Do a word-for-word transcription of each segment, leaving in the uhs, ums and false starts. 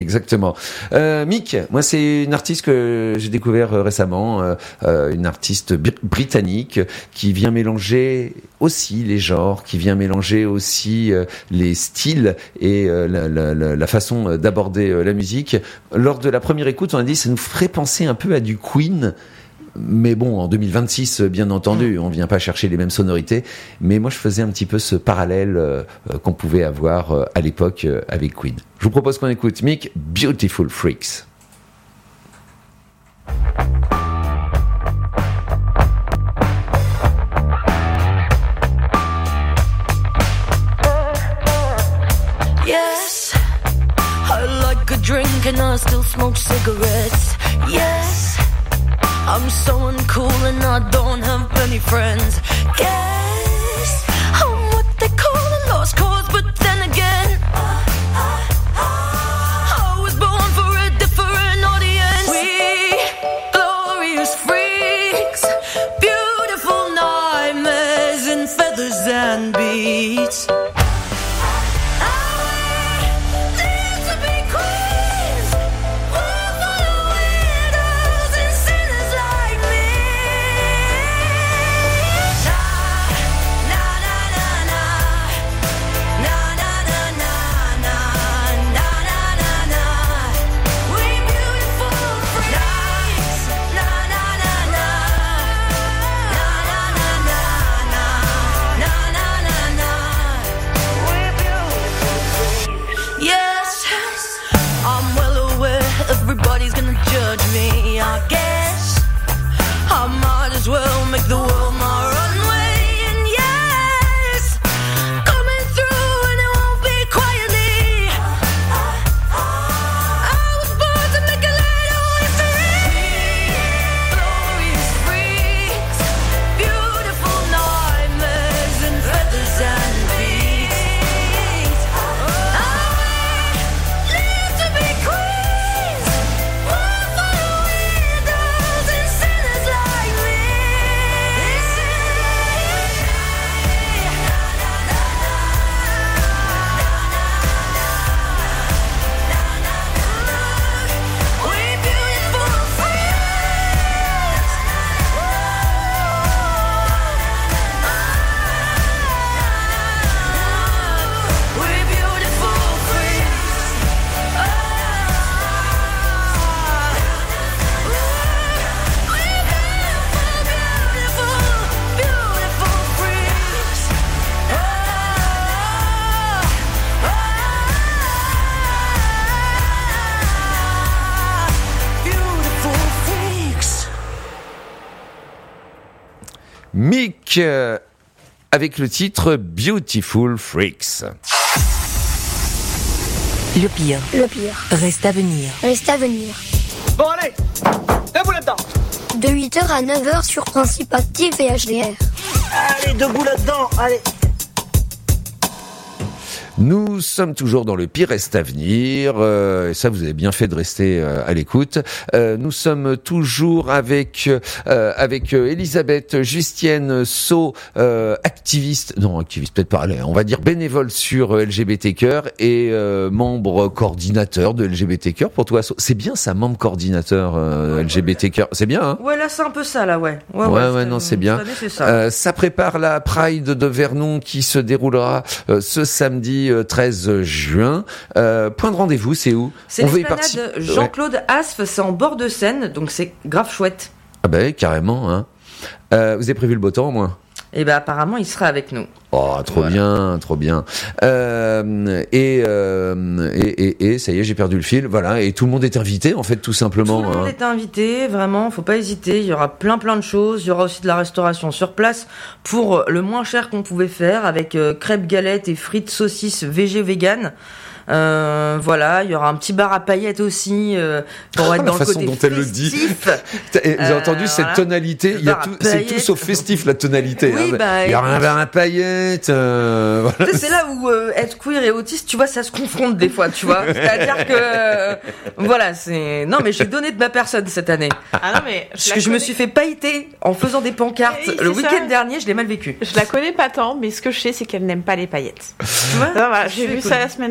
exactement. Euh, Mick, moi c'est une artiste que j'ai découvert récemment, euh, euh, une artiste br- britannique qui vient mélanger aussi les genres, qui vient mélanger aussi euh, les styles et euh, la, la, la, la façon d'aborder euh, la musique. Lors de la première écoute, on a dit ça nous ferait penser un peu à du Queen. Mais bon, en deux mille vingt-six, bien entendu, on vient pas chercher les mêmes sonorités. Mais moi, je faisais un petit peu ce parallèle euh, qu'on pouvait avoir euh, à l'époque euh, avec Queen. Je vous propose qu'on écoute Mick, Beautiful Freaks. Yes, I like a drink and I still smoke cigarettes. Yes, I'm so uncool and I don't have any friends. Guess I'm what they call a lost cause, but then again I was born for a different audience. We glorious freaks, beautiful nightmares in feathers and beats. Everybody's gonna judge me, I guess I might as well make the world my runway. And yes, coming through and it won't be quietly. I was born to make a little history. Glorious freaks, beautiful nightmares and feathers and beats. I live to be queen. Mick euh, avec le titre Beautiful Freaks. Le pire. Le pire. Reste à venir. Reste à venir. Bon allez, debout là-dedans. De huit heures à neuf heures sur Principe Active et H D R. Allez, debout là-dedans, allez. Nous sommes toujours dans le pire reste à venir. Euh, et ça, vous avez bien fait de rester euh, à l'écoute. Euh, nous sommes toujours avec euh, avec euh, Elisabeth Justienne Sceau, euh, activiste, non activiste peut-être pas, allez, on va dire bénévole sur euh, L G B T Cœur et euh, membre coordinateur de L G B T Cœur pour toi. C'est bien ça, membre coordinateur euh, L G B T Cœur. C'est bien, hein? Ouais, là c'est un peu ça, là, ouais. Ouais, ouais, ouais, ouais non, c'est bien. Année, c'est ça. Euh, ça prépare la Pride de Vernon qui se déroulera euh, ce samedi treize juin. Euh, point de rendez-vous, c'est où? C'est l'esplanade Jean-Claude ouais. Asfe, c'est en bord de Seine, donc c'est grave chouette. Ah ben bah, carrément, hein. Euh, vous avez prévu le beau temps au moins? Eh ben apparemment il sera avec nous. Oh, trop voilà. bien, trop bien. Euh, et, euh, et, et et ça y est, j'ai perdu le fil. Voilà, et tout le monde est invité en fait, tout simplement. Tout le monde hein. est invité, vraiment. Faut pas hésiter. Il y aura plein plein de choses. Il y aura aussi de la restauration sur place pour le moins cher qu'on pouvait faire, avec euh, crêpes, galettes et frites, saucisses, végé, vegan. Euh, voilà, il y aura un petit bar à paillettes aussi euh, pour oh, être dans la le façon côté dont festif. elle le dit. Vous avez euh, entendu cette voilà. tonalité? Il y a tout, c'est tout sauf festif la tonalité. Oui, hein. bah, il y a un bar à paillettes. Euh, voilà. C'est là où euh, être queer et autiste, tu vois, ça se confronte des fois, tu vois. C'est-à-dire que euh, voilà, c'est non mais j'ai donné de ma personne cette année. Ah non mais parce que je me suis fait pailleter en faisant des pancartes oui, le week-end ça. dernier, je l'ai mal vécu. Je la connais pas tant, mais ce que je sais c'est qu'elle n'aime pas les paillettes. Tu vois, non, voilà, j'ai vu ça la semaine dernière à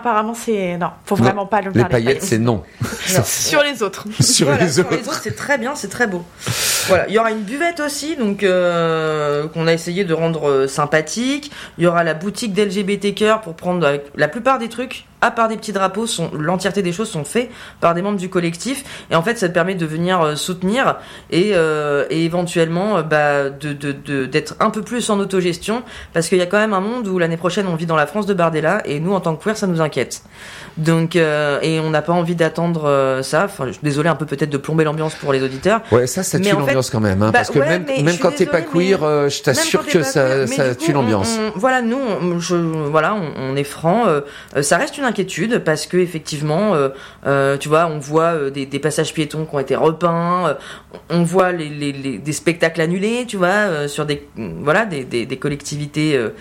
apparemment, c'est non, faut vraiment non, pas le les faire. paillettes, c'est non. Sur les autres. sur, voilà, les sur autres. les autres, c'est très bien, c'est très beau. Voilà, il y aura une buvette aussi, donc euh, qu'on a essayé de rendre euh, sympathique. Il y aura la boutique d'L G B T Cœur pour prendre euh, la plupart des trucs. À part des petits drapeaux, sont, l'entièreté des choses sont faites par des membres du collectif. Et en fait, ça te permet de venir euh, soutenir et, euh, et éventuellement euh, bah, de, de, de, d'être un peu plus en autogestion. Parce qu'il y a quand même un monde où l'année prochaine, on vit dans la France de Bardella. Et nous, en tant que queer, ça nous inquiète. Donc, euh, et on n'a pas envie d'attendre euh, ça. Enfin, je suis désolé un peu peut-être de plomber l'ambiance pour les auditeurs. Ouais, ça, ça tue l'ambiance fait, quand même. Hein, bah, parce que ouais, même, même même quand t'es pas queer, euh, je t'assure que ça, ça tue l'ambiance. On, on, voilà, nous, on, je, voilà, on, on est franc. Euh, ça reste une inquiétude parce que effectivement, euh, euh, tu vois, on voit euh, des, des passages piétons qui ont été repeints, euh, on voit les, les, les, des spectacles annulés, tu vois, euh, sur des, voilà, des, des, des collectivités. Euh,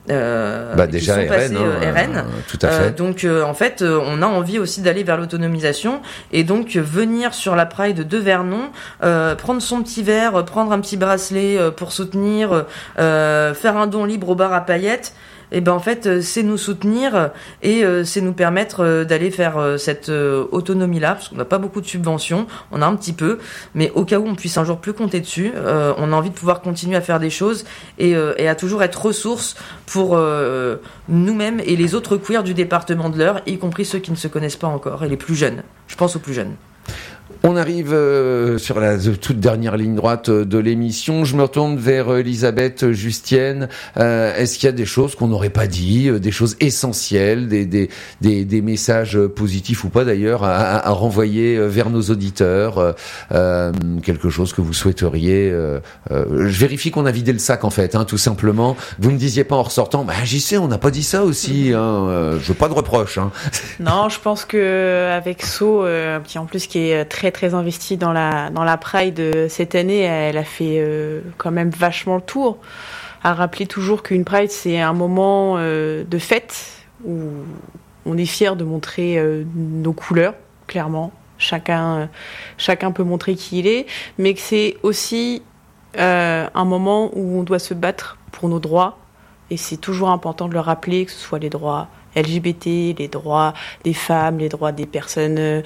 Euh, bah déjà qui sont passées, R N, hein, euh, R N. Euh, tout à fait. Euh, donc euh, en fait, euh, on a envie aussi d'aller vers l'autonomisation et donc euh, venir sur la Pride de Vernon, euh, prendre son petit verre, prendre un petit bracelet euh, pour soutenir, euh, faire un don libre au bar à paillettes. Et ben en fait, c'est nous soutenir et euh, c'est nous permettre euh, d'aller faire euh, cette euh, autonomie-là, parce qu'on n'a pas beaucoup de subventions, on a un petit peu, mais au cas où on puisse un jour plus compter dessus, euh, on a envie de pouvoir continuer à faire des choses et, euh, et à toujours être ressource pour euh, nous-mêmes et les autres queers du département de l'Eure, y compris ceux qui ne se connaissent pas encore et les plus jeunes. Je pense aux plus jeunes. On arrive euh, sur la toute dernière ligne droite de l'émission. Je me retourne vers Elisabeth Justienne. Euh, est-ce qu'il y a des choses qu'on n'aurait pas dit, des choses essentielles, des, des, des, des messages positifs ou pas d'ailleurs à, à renvoyer vers nos auditeurs, euh, quelque chose que vous souhaiteriez euh, euh, Je vérifie qu'on a vidé le sac en fait, hein, tout simplement. Vous me disiez pas en ressortant, bah j'y sais, on n'a pas dit ça aussi. Hein, euh, je veux pas de reproches. Hein. Non, je pense que avec So, euh, qui en plus qui est très très investie dans la dans la Pride cette année, elle a fait euh, quand même vachement le tour. À rappeler toujours qu'une Pride c'est un moment euh, de fête où on est fier de montrer euh, nos couleurs clairement. Chacun euh, chacun peut montrer qui il est, mais que c'est aussi euh, un moment où on doit se battre pour nos droits et c'est toujours important de le rappeler, que ce soit les droits L G B T, les droits des femmes, les droits des personnes euh,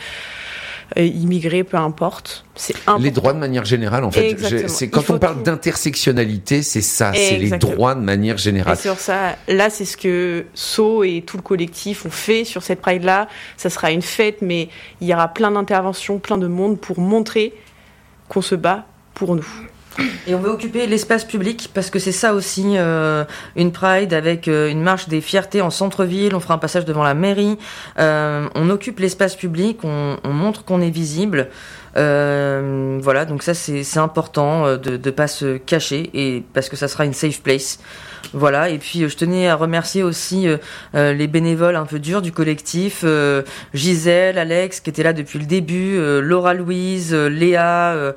immigrés, peu importe. C'est important. Les droits de manière générale, en fait. Exactement. C'est, quand on parle d'intersectionnalité, c'est ça, c'est les droits de manière générale. Et sur ça, là, c'est ce que So et tout le collectif ont fait sur cette Pride-là. Ça sera une fête, mais il y aura plein d'interventions, plein de monde pour montrer qu'on se bat pour nous. Et on veut occuper l'espace public parce que c'est ça aussi euh, une Pride avec euh, une marche des fiertés en centre-ville. On fera un passage devant la mairie. Euh, on occupe l'espace public, on, on montre qu'on est visible. Euh, voilà, donc ça c'est, c'est important euh, de ne pas se cacher et parce que ça sera une safe place. Voilà, et puis euh, je tenais à remercier aussi euh, euh, les bénévoles un peu durs du collectif, euh, Gisèle, Alex qui étaient là depuis le début, euh, Laura Louise, euh, Léa, euh,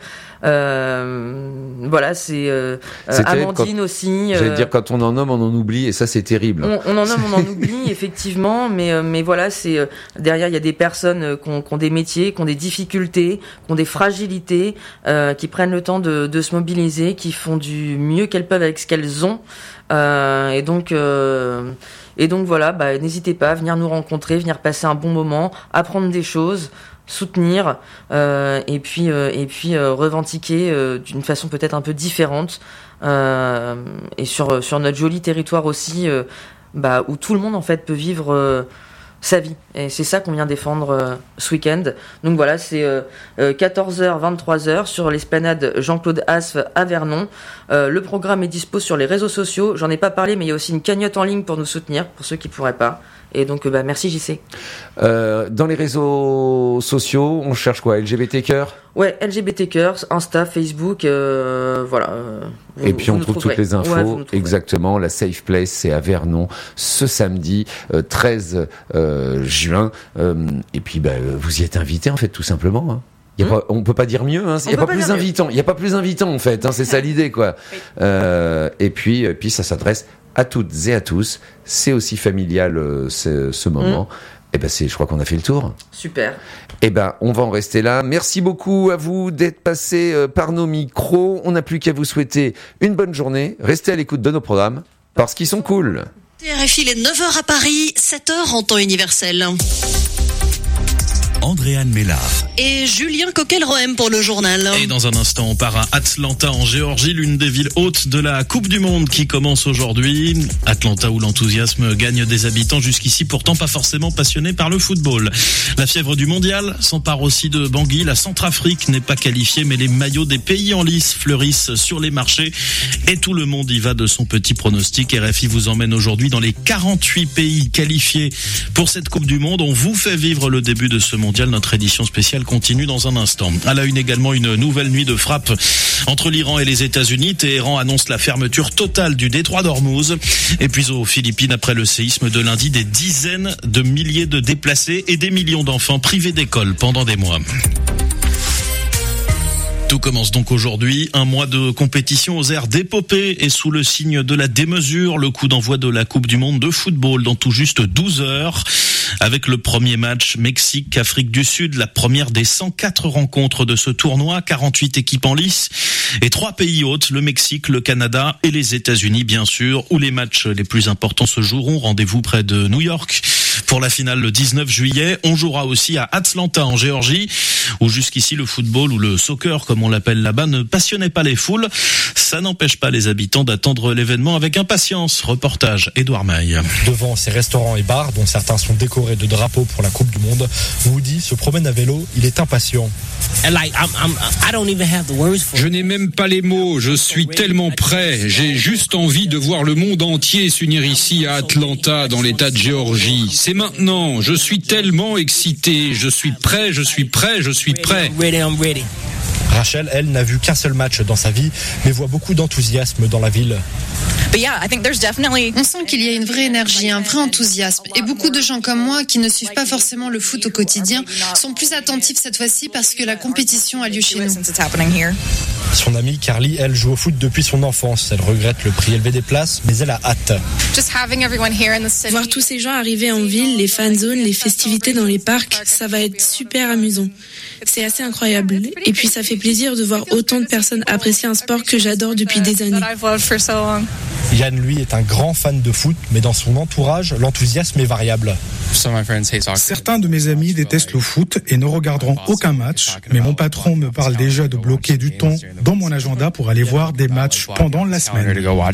euh, voilà, c'est euh, Amandine quand, aussi. J'allais euh, dire quand on en nomme, on en oublie et ça c'est terrible. On, on en nomme, on en oublie effectivement, mais euh, mais voilà, c'est euh, derrière il y a des personnes euh, qui ont, qui ont des métiers, qui ont des difficultés, qui ont des fragilités, euh, qui prennent le temps de, de se mobiliser, qui font du mieux qu'elles peuvent avec ce qu'elles ont. Euh, et donc euh, et donc voilà, bah, n'hésitez pas à venir nous rencontrer, venir passer un bon moment, apprendre des choses, soutenir euh, et puis euh, et puis euh, revendiquer euh, d'une façon peut-être un peu différente euh, et sur sur notre joli territoire aussi, euh, bah, où tout le monde en fait peut vivre euh, sa vie. Et c'est ça qu'on vient défendre euh, ce week-end. Donc voilà, c'est euh, euh, quatorze heures, vingt-trois heures sur l'esplanade Jean-Claude Asf à Vernon. Euh, le programme est dispo sur les réseaux sociaux. J'en ai pas parlé, mais il y a aussi une cagnotte en ligne pour nous soutenir, pour ceux qui pourraient pas. Et donc, bah, merci J C. Euh, dans les réseaux sociaux, on cherche quoi? L G B T Cœur? Ouais, L G B T Cœur, Insta, Facebook, euh, voilà. Vous, et puis on trouve toutes les infos. Ouais, exactement. La Safe Place, c'est à Vernon ce samedi euh, treize euh, juin. Euh, et puis, bah, vous y êtes invités en fait, tout simplement. Hein. Y a mmh. pas, on peut pas dire mieux, hein. Il y a pas, pas plus invitant. Il y a pas plus invitant en fait. Hein. C'est ça l'idée, quoi. Oui. Euh, et puis, et puis ça s'adresse à toutes et à tous. C'est aussi familial euh, ce, ce moment. Mmh. Et ben c'est, je crois qu'on a fait le tour. Super. Et ben on va en rester là. Merci beaucoup à vous d'être passés euh, par nos micros. On n'a plus qu'à vous souhaiter une bonne journée. Restez à l'écoute de nos programmes parce qu'ils sont cool. R F I, il est neuf heures à Paris, sept heures en temps universel. Andréane Mélard. Et Julien Coquel-Rohem pour le journal. Et dans un instant, on part à Atlanta en Géorgie, l'une des villes hôtes de la Coupe du Monde qui commence aujourd'hui. Atlanta où l'enthousiasme gagne des habitants jusqu'ici pourtant pas forcément passionnés par le football. La fièvre du mondial s'empare aussi de Bangui. La Centrafrique n'est pas qualifiée mais les maillots des pays en lice fleurissent sur les marchés et tout le monde y va de son petit pronostic. R F I vous emmène aujourd'hui dans les quarante-huit pays qualifiés pour cette Coupe du Monde. On vous fait vivre le début de ce mondial. Notre édition spéciale continue dans un instant. À la une également, une nouvelle nuit de frappe entre l'Iran et les États-Unis. Téhéran annonce la fermeture totale du détroit d'Ormuz. Et puis aux Philippines, après le séisme de lundi, des dizaines de milliers de déplacés et des millions d'enfants privés d'école pendant des mois. Tout commence donc aujourd'hui, un mois de compétition aux airs d'épopée et sous le signe de la démesure, le coup d'envoi de la Coupe du Monde de football dans tout juste douze heures. Avec le premier match Mexique-Afrique du Sud, la première des cent quatre rencontres de ce tournoi, quarante-huit équipes en lice et trois pays hôtes, le Mexique, le Canada et les États-Unis bien sûr, où les matchs les plus importants se joueront. Rendez-vous près de New York pour la finale le dix-neuf juillet. On jouera aussi à Atlanta en Géorgie, où jusqu'ici le football ou le soccer comme on l'appelle là-bas ne passionnait pas les foules. Ça n'empêche pas les habitants d'attendre l'événement avec impatience. Reportage Édouard Maille. Devant ces restaurants et bars dont certains sont décorés de drapeaux pour la Coupe du Monde, Woody se promène à vélo, il est impatient. Je n'ai même pas les mots, je suis tellement prêt. J'ai juste envie de voir le monde entier s'unir ici à Atlanta, dans l'état de Géorgie. C'est maintenant, je suis tellement excité, je suis prêt, je suis prêt, je suis prêt. Rachel, elle, n'a vu qu'un seul match dans sa vie, mais voit beaucoup d'enthousiasme dans la ville. On sent qu'il y a une vraie énergie, un vrai enthousiasme. Et beaucoup de gens comme moi, qui ne suivent pas forcément le foot au quotidien, sont plus attentifs cette fois-ci parce que la compétition a lieu chez nous. Son amie Carly, elle, joue au foot depuis son enfance. Elle regrette le prix élevé des places, mais elle a hâte. Voir tous ces gens arriver en ville, les fan zones, les festivités dans les parcs, ça va être super amusant. C'est assez incroyable. Et puis ça fait plaisir de voir autant de personnes apprécier un sport que j'adore depuis des années. Yann, lui, est un grand fan de foot, mais dans son entourage, l'enthousiasme est variable. Certains de mes amis détestent le foot et ne regarderont aucun match, mais mon patron me parle déjà de bloquer du temps dans mon agenda pour aller voir des matchs pendant la semaine.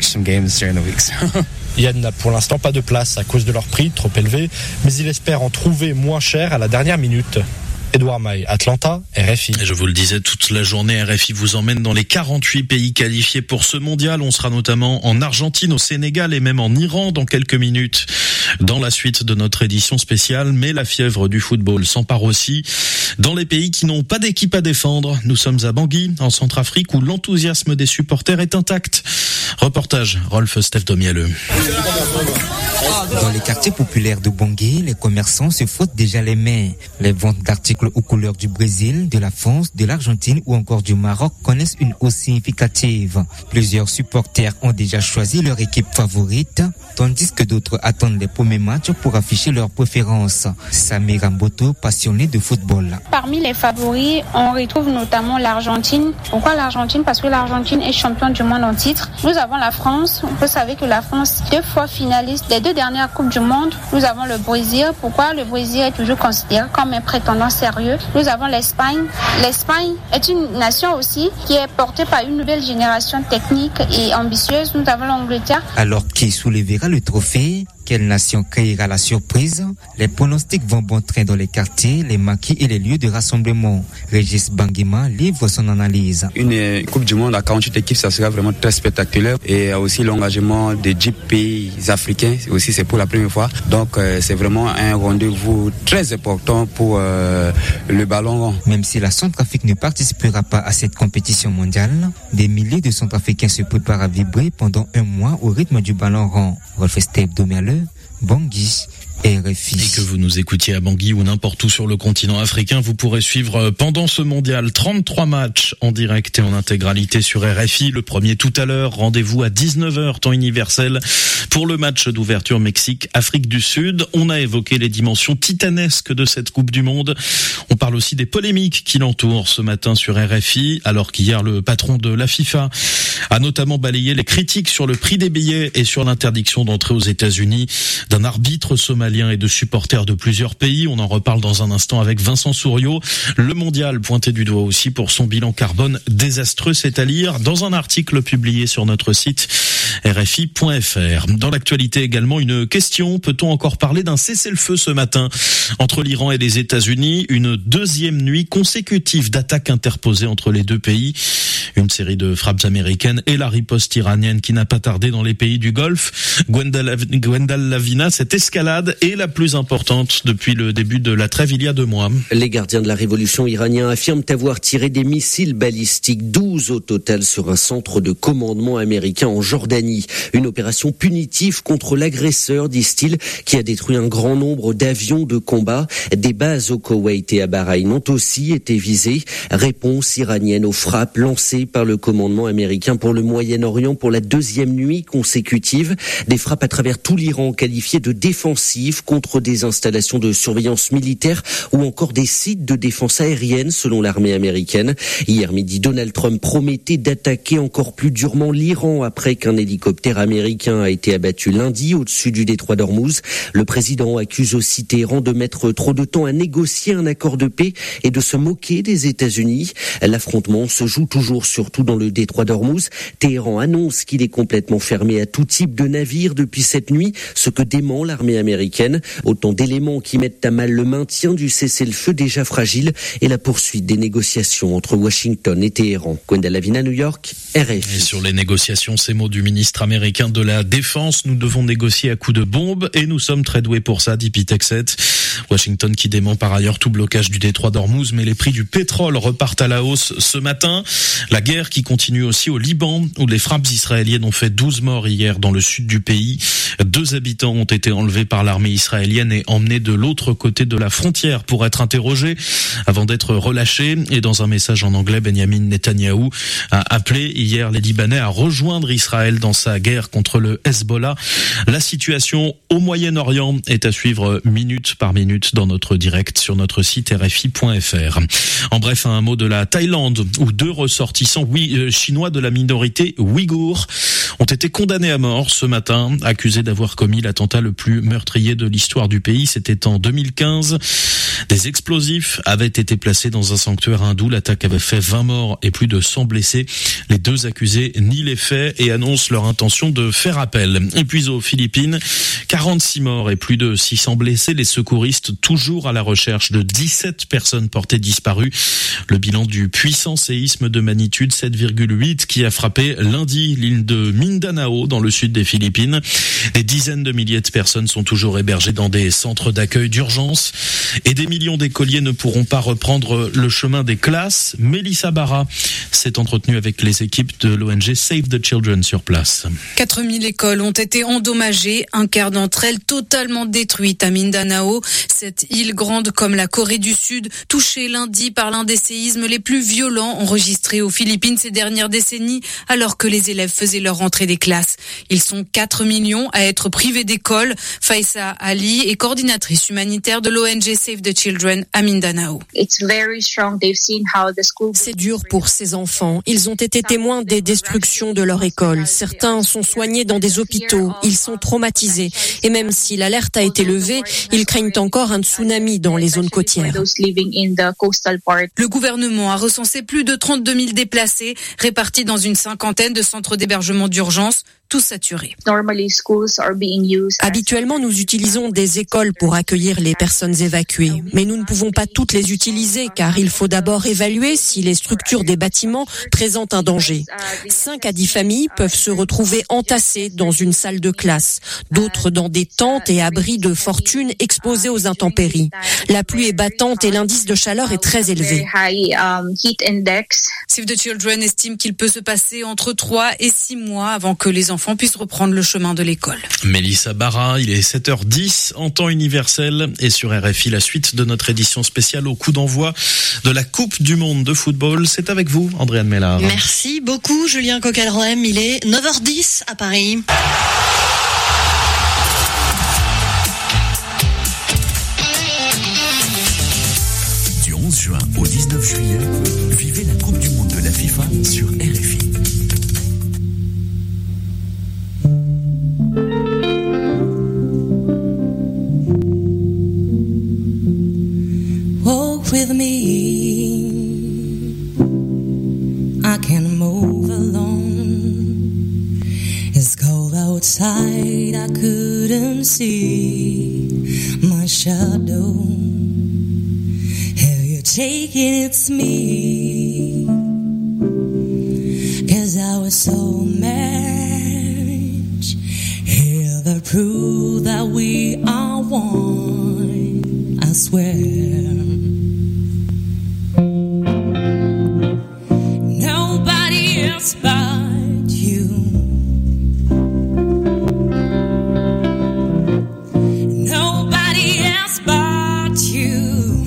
Yann n'a pour l'instant pas de place à cause de leur prix trop élevé, mais il espère en trouver moins cher à la dernière minute. Édouard Maille, Atlanta, R F I. Et je vous le disais, toute la journée, R F I vous emmène dans les quarante-huit pays qualifiés pour ce mondial. On sera notamment en Argentine, au Sénégal et même en Iran dans quelques minutes dans la suite de notre édition spéciale. Mais la fièvre du football s'empare aussi dans les pays qui n'ont pas d'équipe à défendre. Nous sommes à Bangui, en Centrafrique, où l'enthousiasme des supporters est intact. Reportage, Rolf Stefdomiele. Dans les quartiers populaires de Bangui, les commerçants se frottent déjà les mains. Les ventes d'articles aux couleurs du Brésil, de la France, de l'Argentine ou encore du Maroc connaissent une hausse significative. Plusieurs supporters ont déjà choisi leur équipe favorite, tandis que d'autres attendent les premiers matchs pour afficher leurs préférences. Samira Mboto, passionnée de football. Parmi les favoris, on retrouve notamment l'Argentine. Pourquoi l'Argentine? Parce que l'Argentine est championne du monde en titre. Nous avons la France. Vous savez que la France, deux fois finaliste des deux dernières Coupes du Monde. Nous avons le Brésil. Pourquoi le Brésil est toujours considéré comme un prétendant sérieux? Nous avons l'Espagne. L'Espagne est une nation aussi qui est portée par une nouvelle génération technique et ambitieuse. Nous avons l'Angleterre. Alors qui soulèvera le trophée? Quelle nation créera la surprise? Les pronostics vont bon train dans les quartiers, les maquis et les lieux de rassemblement. Régis Banguima livre son analyse. Une Coupe du Monde à quarante-huit équipes, ça sera vraiment très spectaculaire. Et aussi l'engagement des dix pays africains, aussi c'est pour la première fois. Donc euh, c'est vraiment un rendez-vous très important pour euh, le ballon rond. Même si la Centrafrique ne participera pas à cette compétition mondiale, des milliers de Centrafricains se préparent à vibrer pendant un mois au rythme du ballon rond. Rolf Stefdomiele, Bangui, R F I. Et que vous nous écoutiez à Bangui ou n'importe où sur le continent africain, vous pourrez suivre pendant ce mondial trente-trois matchs en direct et en intégralité sur R F I. Le premier tout à l'heure, rendez-vous à dix-neuf heures temps universel pour le match d'ouverture Mexique-Afrique du Sud. On a évoqué les dimensions titanesques de cette Coupe du Monde. On parle aussi des polémiques qui l'entourent ce matin sur R F I, alors qu'hier le patron de la FIFA a notamment balayé les critiques sur le prix des billets et sur l'interdiction d'entrer aux États-Unis d'un arbitre somalien et de supporters de plusieurs pays. On en reparle dans un instant avec Vincent Souriau. Le mondial pointé du doigt aussi pour son bilan carbone désastreux, c'est à lire dans un article publié sur notre site R F I point F R. Dans l'actualité également, une question. Peut-on encore parler d'un cessez-le-feu ce matin entre l'Iran et les États-Unis? Une deuxième nuit consécutive d'attaques interposées entre les deux pays. Une série de frappes américaines et la riposte iranienne qui n'a pas tardé dans les pays du Golfe. Gwendal Lavina, cette escalade est la plus importante depuis le début de la trêve il y a deux mois. Les gardiens de la révolution iraniens affirment avoir tiré des missiles balistiques, douze au total, sur un centre de commandement américain en Jordanie. Une opération punitive contre l'agresseur, disent-ils, qui a détruit un grand nombre d'avions de combat. Des bases au Koweït et à Bahreïn ont aussi été visées. Réponse iranienne aux frappes lancées par le commandement américain pour le Moyen-Orient pour la deuxième nuit consécutive. Des frappes à travers tout l'Iran qualifiées de défensives contre des installations de surveillance militaire ou encore des sites de défense aérienne selon l'armée américaine. Hier midi, Donald Trump promettait d'attaquer encore plus durement l'Iran après qu'un hélicoptère américain a été abattu lundi au-dessus du détroit d'Ormuz. Le président accuse aussi Téhéran de mettre trop de temps à négocier un accord de paix et de se moquer des États-Unis. L'affrontement se joue toujours surtout dans le détroit d'Ormuz. Téhéran annonce qu'il est complètement fermé à tout type de navire depuis cette nuit, ce que dément l'armée américaine. Autant d'éléments qui mettent à mal le maintien du cessez-le-feu déjà fragile et la poursuite des négociations entre Washington et Téhéran. Gwendal Lavina, New York, R F I. Et sur les négociations, ces mots du ministre américain de la Défense: nous devons négocier à coups de bombes et nous sommes très doués pour ça, dit Pete Hegseth. Washington qui dément par ailleurs tout blocage du détroit d'Ormuz, mais les prix du pétrole repartent à la hausse ce matin. La guerre qui continue aussi au Liban, où les frappes israéliennes ont fait douze morts hier dans le sud du pays. Deux habitants ont été enlevés par l'armée israélienne et emmenés de l'autre côté de la frontière pour être interrogés avant d'être relâchés. Et dans un message en anglais, Benjamin Netanyahou a appelé hier les Libanais à rejoindre Israël dans sa guerre contre le Hezbollah. La situation au Moyen-Orient est à suivre minute par minute dans notre direct sur notre site R F I point F R. En bref, un mot de la Thaïlande, où deux ressortissants oui, euh, chinois de la minorité ouïghour ont été condamnés à mort ce matin, accusés d'avoir commis l'attentat le plus meurtrier de l'histoire du pays. C'était en deux mille quinze. Des explosifs avaient été placés dans un sanctuaire hindou. L'attaque avait fait vingt morts et plus de cent blessés. Les deux accusés nient les faits et annoncent leur intention de faire appel. Et puis aux Philippines, quarante-six morts et plus de six cents blessés. Les secouristes toujours à la recherche de dix-sept personnes portées disparues. Le bilan du puissant séisme de magnitude sept virgule huit qui a frappé lundi l'île de Mindanao dans le sud des Philippines. Des dizaines de milliers de personnes sont toujours hébergées dans des centres d'accueil d'urgence et des millions d'écoliers ne pourront pas reprendre le chemin des classes. Mélissa Barra s'est entretenue avec les équipes de l'O N G Save the Children sur place. quatre mille écoles ont été endommagées, un quart d'entre elles totalement détruites à Mindanao. Cette île grande comme la Corée du Sud, touchée lundi par l'un des séismes les plus violents enregistrés aux Philippines ces dernières décennies, alors que les élèves faisaient leur rentrée des classes. Ils sont quatre millions à être privés d'école. Faïsa Ali est coordinatrice humanitaire de l'O N G Save the Children à Mindanao. C'est dur pour ces enfants. Ils ont été témoins des destructions de leur école. Certains sont soignés dans des hôpitaux. Ils sont traumatisés. Et même si l'alerte a été levée, ils craignent encore un tsunami dans les zones côtières. Le gouvernement a recensé plus de trente-deux mille déplacés répartis dans une cinquantaine de centres d'hébergement d'urgence, tous saturés. Habituellement, nous utilisons des écoles pour accueillir les personnes évacuées. Mais nous ne pouvons pas toutes les utiliser car il faut d'abord évaluer si les structures des bâtiments présentent un danger. cinq à dix familles peuvent se retrouver entassées dans une salle de classe, d'autres dans des tentes et abris de fortune exposés aux intempéries. La pluie est battante et l'indice de chaleur est très élevé. Save the Children estime qu'il peut se passer entre trois et six mois avant que les enfants enfants puissent reprendre le chemin de l'école. Mélissa Barra, il est sept heures dix en temps universel et sur R F I, la suite de notre édition spéciale au coup d'envoi de la Coupe du Monde de football. C'est avec vous, Andréane Mélard. Merci beaucoup, Julien Coquadrem. Il est neuf heures dix à Paris. Du onze juin au dix-neuf juillet, vivez la Coupe du Monde de la FIFA sur R F I. Walk with me, I can move alone. It's cold outside, I couldn't see my shadow. Have you taken it's me? 'Cause I was so much. Hear the proof that we are one, I swear. Nobody else but you. Nobody else but you.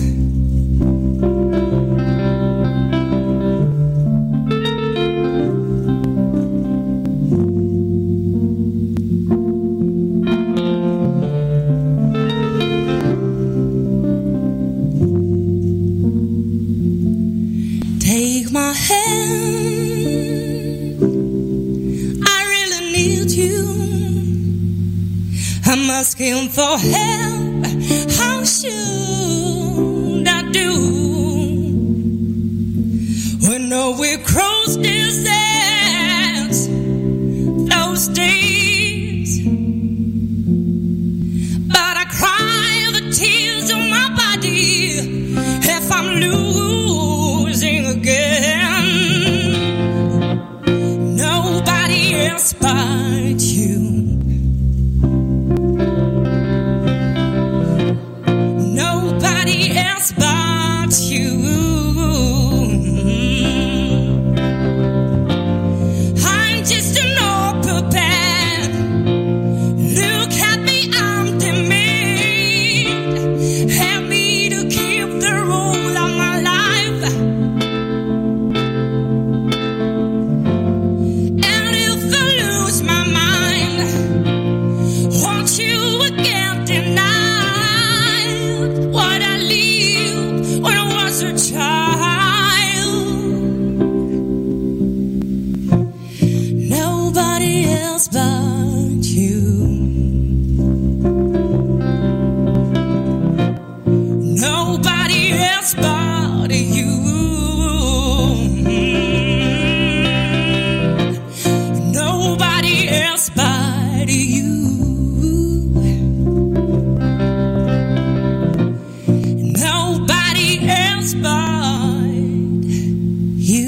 Take my hand, I really need you. I'm asking for help, how should I do? When no we cross deserts, those days, but I cry the tears of my body if I'm losing again. Nobody else but you. Nobody else but you. I'm just an open pen. Look at me, I'm the man. Help me to keep the rule of my life. And if I lose my mind, won't you again deny what I lived when I was a child? Nobody else but you. Nobody else but you. Nobody else but you. Nobody else but you.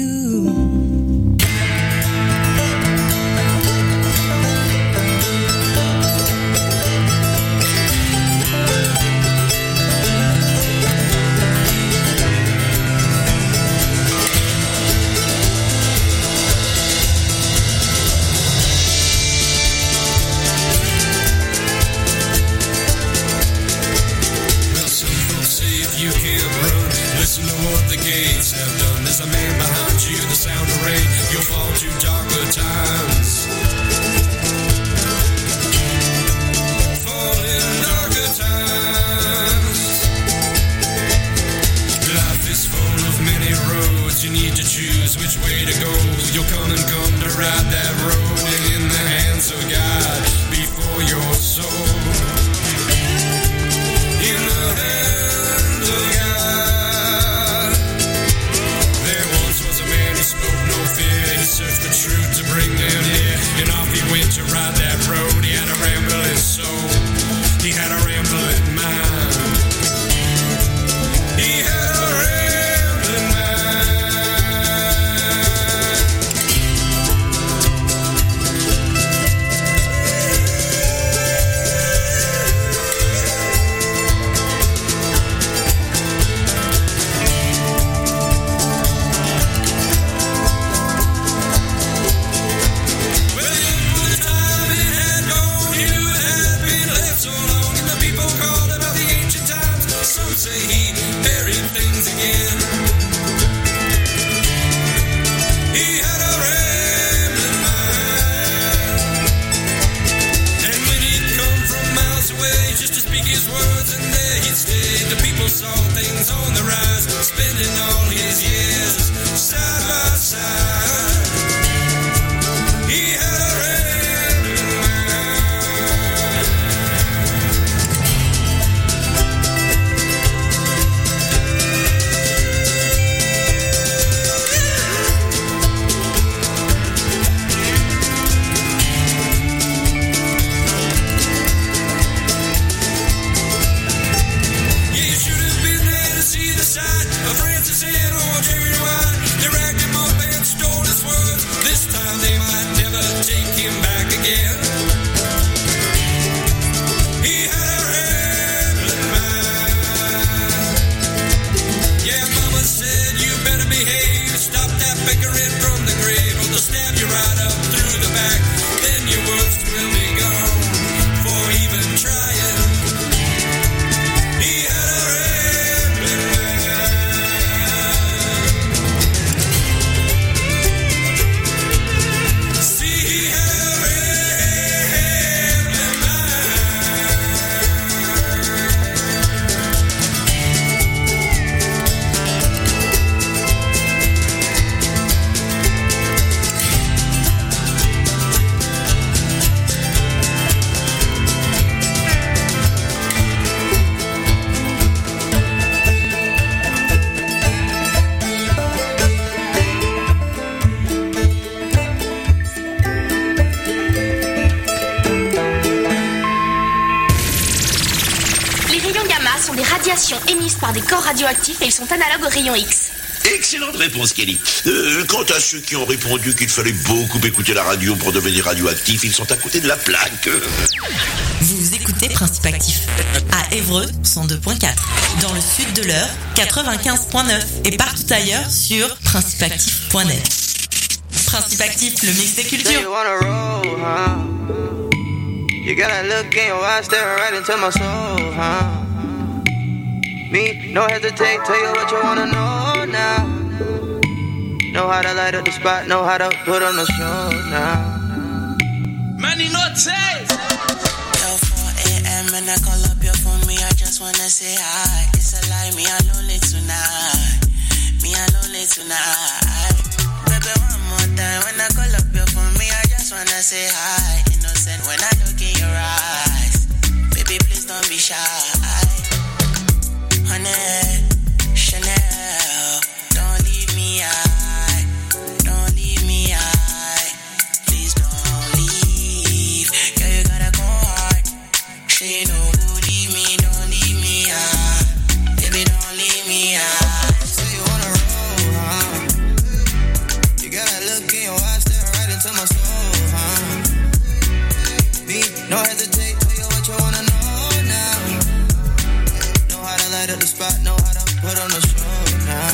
Well, some folks say if you can't run, listen to what the gates have done. There's a man behind you, the sound of rain. You'll fall to darker times. Fall in darker times. Life is full of many roads. You need to choose which way to go. You'll come and come to ride that road, and in the hands of God before your soul. In the hands of God. There once was a man who spoke no fear. He searched for truth to bring them near. And off he went to ride that road. He had a rambling soul. He had a rambling mind. He had a rambling mind. again. He had a rambling mind, and when he'd come from miles away just to speak his words, and there he'd stay, the people saw things on the rise, spending all his years side by side. He had a rambling mind. Yeah, you should have been there to see the sight of Francis and old Jerry White. They racked him up and stole his words. This time they might never take him back again. He had a rambling mind. Yeah, Mama said you better behave. Stop that bickering from the grave, or they'll stab you right up through the back. Then your words will be gone for even trying. He had a rambling mind. See, he had a rambling Les rayons gamma sont des radiations émises par des corps radioactifs et ils sont analogues aux rayons X. Excellente réponse, Kelly. Euh, quant à ceux qui ont répondu qu'il fallait beaucoup écouter la radio pour devenir radioactif, ils sont à côté de la plaque. Vous écoutez Principe Actif. À Évreux, cent deux point quatre. Dans le sud de l'Eure, quatre-vingt-quinze point neuf. Et partout ailleurs sur principe actif point net. Principe Actif, le mix des Say you cultures. wanna roll, huh? You got a look in your eyes staring right into my soul, huh? Me, no hesitate, tell you what you wanna know now. Know how to light up the spot, know how to put on the show now. Money no taste. Yo, four a.m. and I call up your phone, me, I just wanna say hi. It's a lie, me, I'm lonely tonight. Me, I'm lonely tonight. Baby, one more time, when I call up your phone, me, I just wanna say hi. Innocent when I look in your eyes. Baby, please don't be shy. Honey, Chanel, don't leave me high. Don't leave me high. Please don't leave. Girl, you gotta go hard. Say no, leave me, don't leave me high. Baby, don't leave me high. Say you wanna roll, huh? You got a look in your eyes staring right into my soul, huh? Me, no hesitate, tell you what you wanna know now. Know how to light up the spot, know how to put on the show now.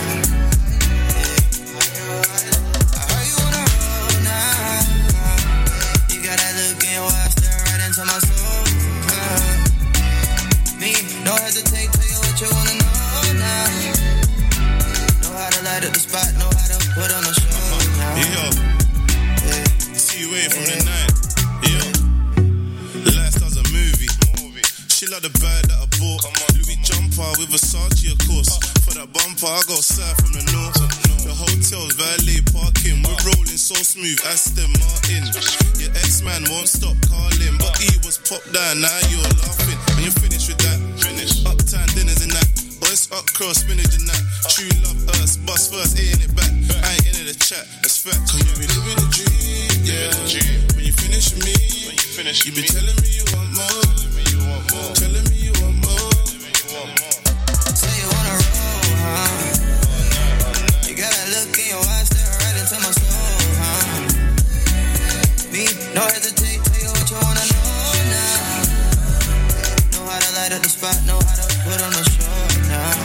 I heard you wanna roll now. You got that look in your eyes staring right into my soul, huh? Me, no hesitate, tell you what you wanna know now. Know how to light up the spot, know how to put on the show now. Yo, see you away from the night. Yo, Lifestyle's a movie. She like the bag that I bought. Louis jumper with Versace, of course. For that bumper, I go south from the north. The hotel's valet parking. We're rolling so smooth, Aston Martin. Your ex-man won't stop calling, but he was popped down. Now you're laughing. When you're finished with that, finish. Uptown dinners and that. Or it's up cross, spinach and that. True love us, bust first, ain't it back. I ain't into the chat, that's fact. Cause you be living the dream, yeah. When you finish with me, when you finish, you be telling me you want more. Telling me you want more. Say you wanna roll, huh? You got that look in your eyes staring right into my soul, huh? Me, no hesitate, tell you what you wanna know now. Know how to light up the spot, know how to put on the show now.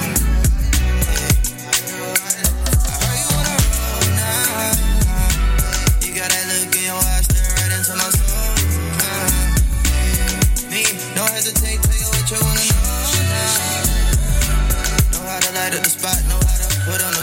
I heard you wanna roll now. You got that look in your eyes staring right into my soul, huh? Me, no hesitate, tell you what you wanna know now. Know how to light up the spot, know how to Put on